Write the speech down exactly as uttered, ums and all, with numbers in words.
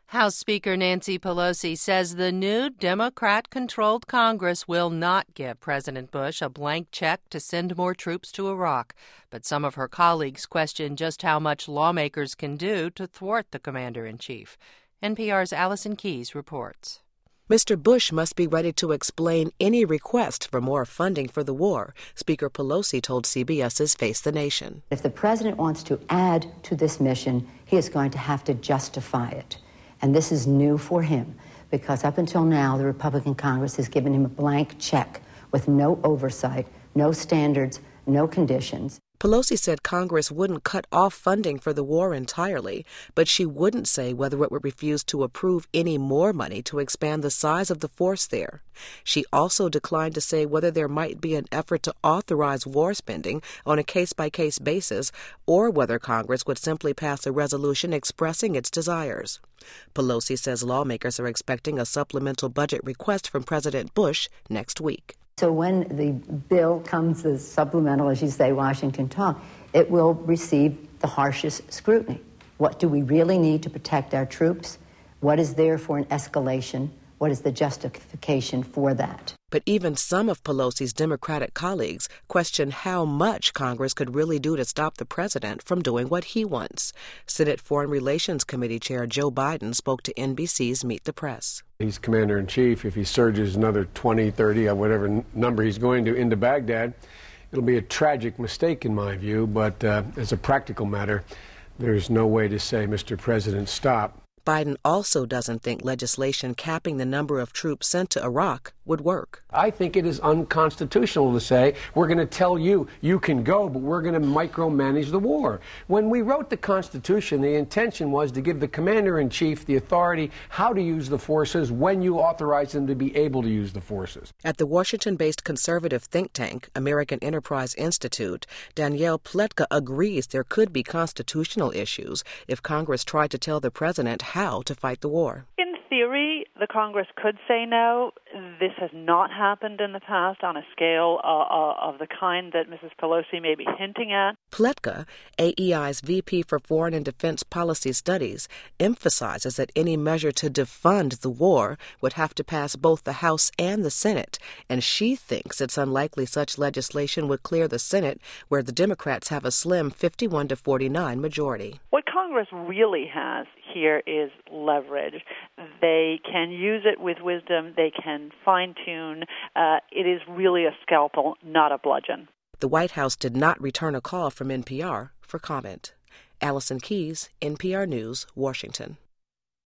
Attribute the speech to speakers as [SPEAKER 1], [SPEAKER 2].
[SPEAKER 1] House Speaker Nancy Pelosi says the new Democrat-controlled Congress will not give President Bush a blank check to send more troops to Iraq. But some of her colleagues question just how much lawmakers can do to thwart the commander-in-chief. N P R's Allison Keyes reports.
[SPEAKER 2] Mister Bush must be ready to explain any request for more funding for the war, Speaker Pelosi told CBS's Face the Nation.
[SPEAKER 3] If the president wants to add to this mission, he is going to have to justify it. And this is new for him, because up until now, the Republican Congress has given him a blank check with no oversight, no standards, no conditions.
[SPEAKER 2] Pelosi said Congress wouldn't cut off funding for the war entirely, but she wouldn't say whether it would refuse to approve any more money to expand the size of the force there. She also declined to say whether there might be an effort to authorize war spending on a case-by-case basis or whether Congress would simply pass a resolution expressing its desires. Pelosi says lawmakers are expecting a supplemental budget request from President Bush next week.
[SPEAKER 3] So when the bill comes as supplemental, as you say, Washington talk, it will receive the harshest scrutiny. What do we really need to protect our troops? What is there for an escalation? What is the justification for that?
[SPEAKER 2] But even some of Pelosi's Democratic colleagues question how much Congress could really do to stop the president from doing what he wants. Senate Foreign Relations Committee Chair Joe Biden spoke to N B C's Meet the Press.
[SPEAKER 4] He's commander-in-chief. If he surges another twenty, thirty, or whatever n- number he's going to into Baghdad, it'll be a tragic mistake in my view. But uh, as a practical matter, there's no way to say, Mister President, stop.
[SPEAKER 2] Biden also doesn't think legislation capping the number of troops sent to Iraq would work.
[SPEAKER 4] I think it is unconstitutional to say, we're going to tell you, you can go, but we're going to micromanage the war. When we wrote the Constitution, the intention was to give the commander-in-chief the authority how to use the forces when you authorize them to be able to use the forces.
[SPEAKER 2] At the Washington-based conservative think tank, American Enterprise Institute, Danielle Pletka agrees there could be constitutional issues if Congress tried to tell the president how to fight the war.
[SPEAKER 5] In theory, the Congress could say no. This has not happened in the past on a scale uh, of the kind that Missus Pelosi may be hinting at.
[SPEAKER 2] Pletka, A E I's V P for Foreign and Defense Policy Studies, emphasizes that any measure to defund the war would have to pass both the House and the Senate, and she thinks it's unlikely such legislation would clear the Senate, where the Democrats have a slim fifty-one to forty-nine majority.
[SPEAKER 5] What Congress really has here is leverage. They can use it with wisdom. They can fine-tune. Uh, it is really a scalpel, not a bludgeon.
[SPEAKER 2] The White House did not return a call from N P R for comment. Allison Keyes, N P R News, Washington.